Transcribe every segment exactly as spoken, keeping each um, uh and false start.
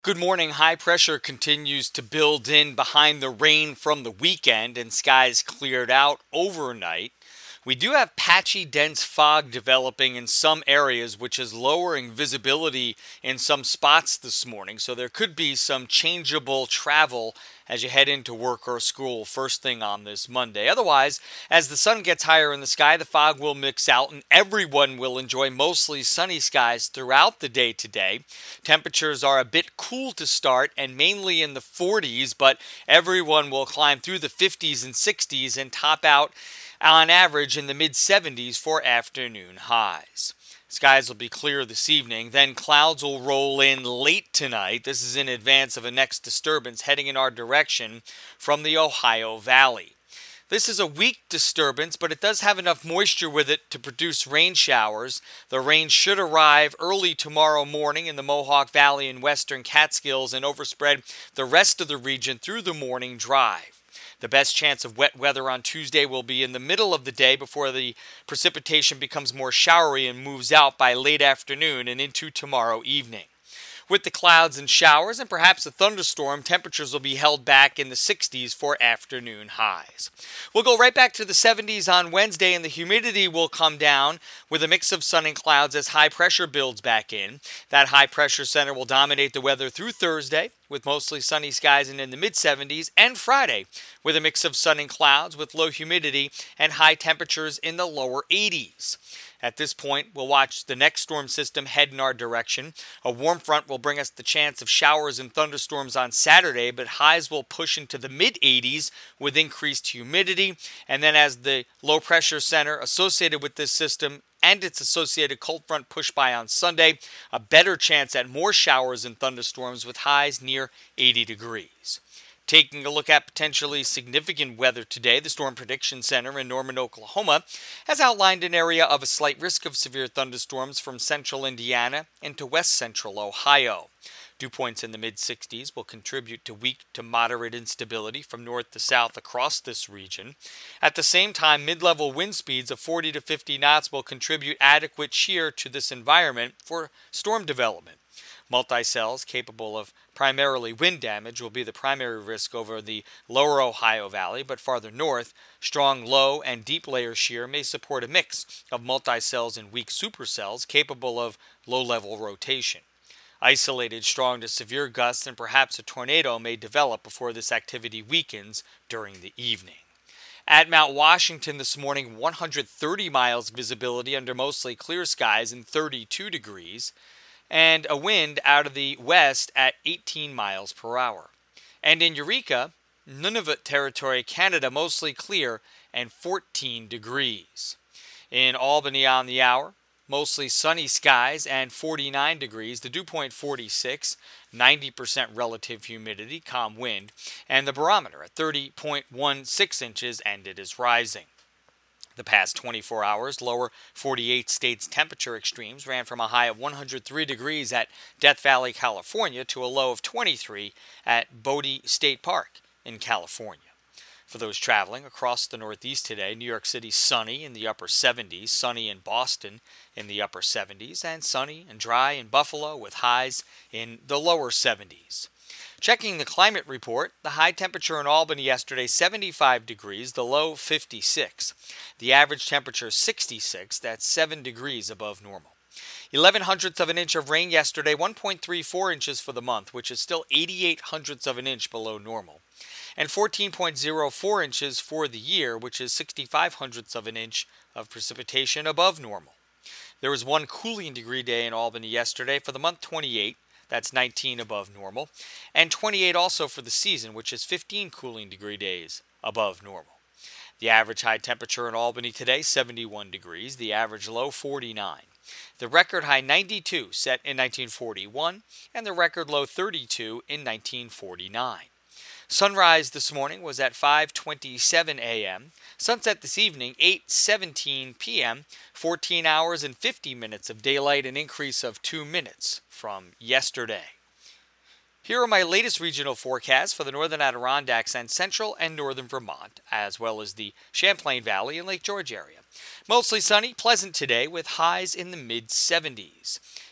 Good morning. High pressure continues to build in behind the rain from the weekend, and skies cleared out overnight. We do have patchy, dense fog developing in some areas, which is lowering visibility in some spots this morning. So there could be some changeable travel as you head into work or school first thing on this Monday. Otherwise, as the sun gets higher in the sky, the fog will mix out and everyone will enjoy mostly sunny skies throughout the day today. Temperatures are a bit cool to start and mainly in the forties, but everyone will climb through the fifties and sixties and top out on average in the mid seventies for afternoon highs. Skies will be clear this evening, then clouds will roll in late tonight. This is in advance of a next disturbance heading in our direction from the Ohio Valley. This is a weak disturbance, but it does have enough moisture with it to produce rain showers. The rain should arrive early tomorrow morning in the Mohawk Valley and western Catskills and overspread the rest of the region through the morning drive. The best chance of wet weather on Tuesday will be in the middle of the day before the precipitation becomes more showery and moves out by late afternoon and into tomorrow evening. With the clouds and showers and perhaps a thunderstorm, temperatures will be held back in the sixties for afternoon highs. We'll go right back to the seventies on Wednesday, and the humidity will come down with a mix of sun and clouds as high pressure builds back in. That high pressure center will dominate the weather through Thursday with mostly sunny skies and in the mid seventies, and Friday with a mix of sun and clouds with low humidity and high temperatures in the lower eighties. At this point, we'll watch the next storm system head in our direction. A warm front will bring us the chance of showers and thunderstorms on Saturday, but highs will push into the mid eighties with increased humidity. And then as the low pressure center associated with this system and its associated cold front push by on Sunday, a better chance at more showers and thunderstorms with highs near eighty degrees. Taking a look at potentially significant weather today, the Storm Prediction Center in Norman, Oklahoma, has outlined an area of a slight risk of severe thunderstorms from central Indiana into west central Ohio. Dew points in the mid sixties will contribute to weak to moderate instability from north to south across this region. At the same time, mid-level wind speeds of forty to fifty knots will contribute adequate shear to this environment for storm development. Multicells capable of primarily wind damage will be the primary risk over the lower Ohio Valley, but farther north, strong low and deep layer shear may support a mix of multicells and weak supercells capable of low-level rotation. Isolated strong to severe gusts and perhaps a tornado may develop before this activity weakens during the evening. At Mount Washington this morning, one hundred thirty miles visibility under mostly clear skies and thirty-two degrees. And a wind out of the west at eighteen miles per hour. And in Eureka, Nunavut Territory, Canada, mostly clear and fourteen degrees. In Albany on the hour, mostly sunny skies and forty-nine degrees, the dew point forty-six, ninety percent relative humidity, calm wind, and the barometer at thirty point one six inches, and it is rising. The past twenty-four hours, lower forty-eight states temperature extremes ran from a high of one hundred three degrees at Death Valley, California, to a low of twenty-three at Bodie State Park in California. For those traveling across the Northeast today, New York City sunny in the upper seventies, sunny in Boston in the upper seventies, and sunny and dry in Buffalo with highs in the lower seventies. Checking the climate report, the high temperature in Albany yesterday, seventy-five degrees, the low fifty-six. The average temperature sixty-six, that's seven degrees above normal. eleven hundredths of an inch of rain yesterday, one point three four inches for the month, which is still eighty-eight hundredths of an inch below normal. And fourteen point zero four inches for the year, which is sixty-five hundredths of an inch of precipitation above normal. There was one cooling degree day in Albany yesterday. For the month, twenty-eight. That's nineteen above normal, and twenty-eight also for the season, which is fifteen cooling degree days above normal. The average high temperature in Albany today, seventy-one degrees, the average low, forty-nine. The record high, ninety-two, set in nineteen forty-one, and the record low, thirty-two, in nineteen forty-nine. Sunrise this morning was at five twenty-seven a.m. Sunset this evening, eight seventeen p.m., fourteen hours and fifty minutes of daylight, an increase of two minutes from yesterday. Here are my latest regional forecasts for the northern Adirondacks and central and northern Vermont, as well as the Champlain Valley and Lake George area. Mostly sunny, pleasant today with highs in the mid seventies.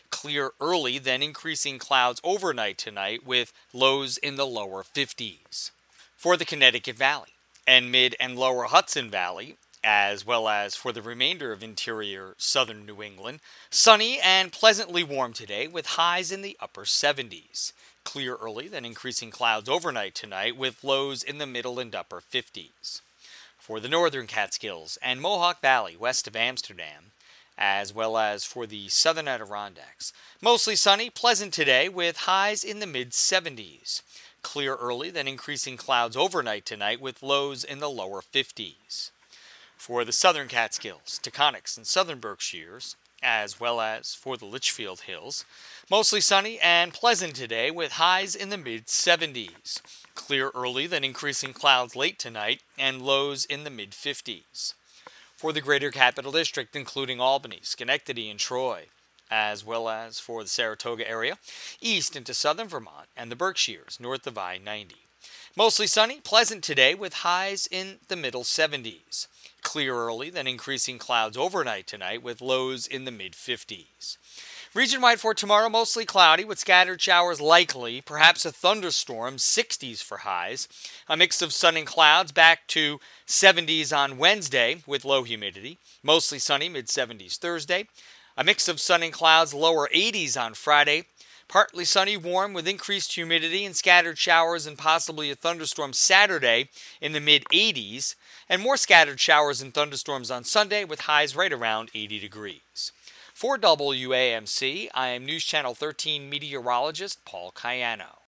Clear early, then increasing clouds overnight tonight with lows in the lower fifties. For the Connecticut Valley and mid and lower Hudson Valley, as well as for the remainder of interior southern New England, sunny and pleasantly warm today with highs in the upper seventies. Clear early, then increasing clouds overnight tonight with lows in the middle and upper fifties. For the northern Catskills and Mohawk Valley west of Amsterdam, as well as for the southern Adirondacks, mostly sunny, pleasant today with highs in the mid seventies. Clear early, then increasing clouds overnight tonight with lows in the lower fifties. For the southern Catskills, Taconics, and southern Berkshires, as well as for the Litchfield Hills, mostly sunny and pleasant today with highs in the mid seventies. Clear early, then increasing clouds late tonight and lows in the mid fifties. For the greater Capital District, including Albany, Schenectady, and Troy, as well as for the Saratoga area, east into southern Vermont and the Berkshires, north of I ninety. Mostly sunny, pleasant today with highs in the middle seventies. Clear early, then increasing clouds overnight tonight with lows in the mid fifties. Region-wide for tomorrow, mostly cloudy with scattered showers likely, perhaps a thunderstorm, sixties for highs. A mix of sun and clouds back to seventies on Wednesday with low humidity. Mostly sunny, mid seventies Thursday. A mix of sun and clouds, lower eighties on Friday. Partly sunny, warm with increased humidity and scattered showers and possibly a thunderstorm Saturday in the mid eighties. And more scattered showers and thunderstorms on Sunday with highs right around eighty degrees. For W A M C, I am News Channel thirteen meteorologist Paul Cayano.